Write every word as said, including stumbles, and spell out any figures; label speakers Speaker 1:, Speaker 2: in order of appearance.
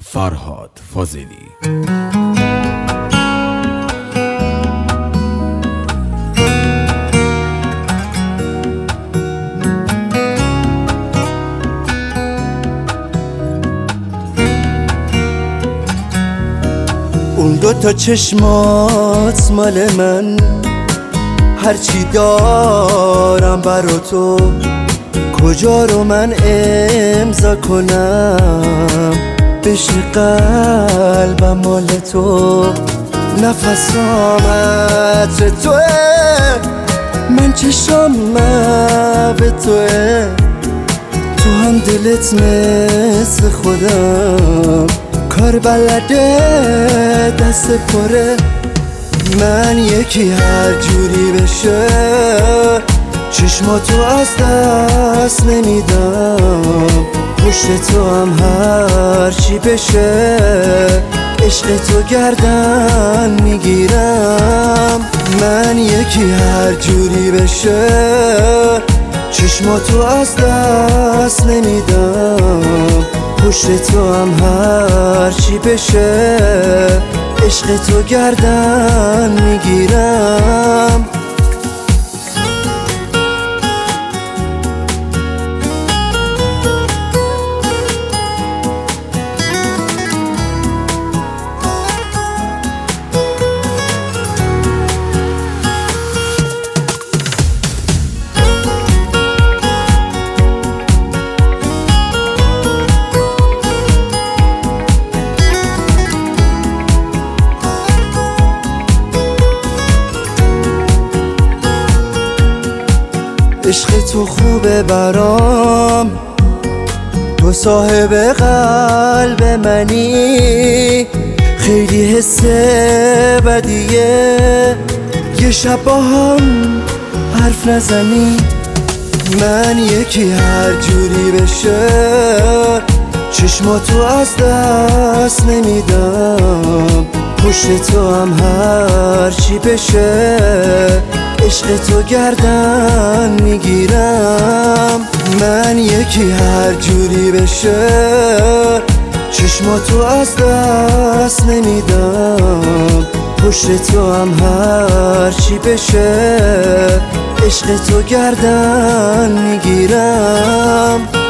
Speaker 1: فرهاد فاضلی.
Speaker 2: اون دو تا چشمات مال من، هرچی دارم برا تو، کجا رو من امضا کنم بشه قلبم مال تو. نفسامت توه، من چشام به توه، تو هم دلت مثل خودم، کار بلده دست پره. من یکی هر جوری بشه چشماتو از دست نمیدم، پشت تو هم هر چی بشه عشق تو گردن میگیرم. من یکی هر جوری بشه چشماتو از دست نمیدم، پشت تو هم هر چی بشه عشق تو گردن میگیرم. عشق تو خوبه برام، تو صاحب قلب منی، خیلی حس بدیه یه شب با هم حرف نزنی. من یکی هر جوری بشه چشماتو از دست نمیدم، پشت تو هم هر چی بشه عشق تو گردن میگیرم. من یکی هر جوری بشه چشماتو از دست نمیدم، پشت تو هم هر چی بشه عشق تو گردن میگیرم.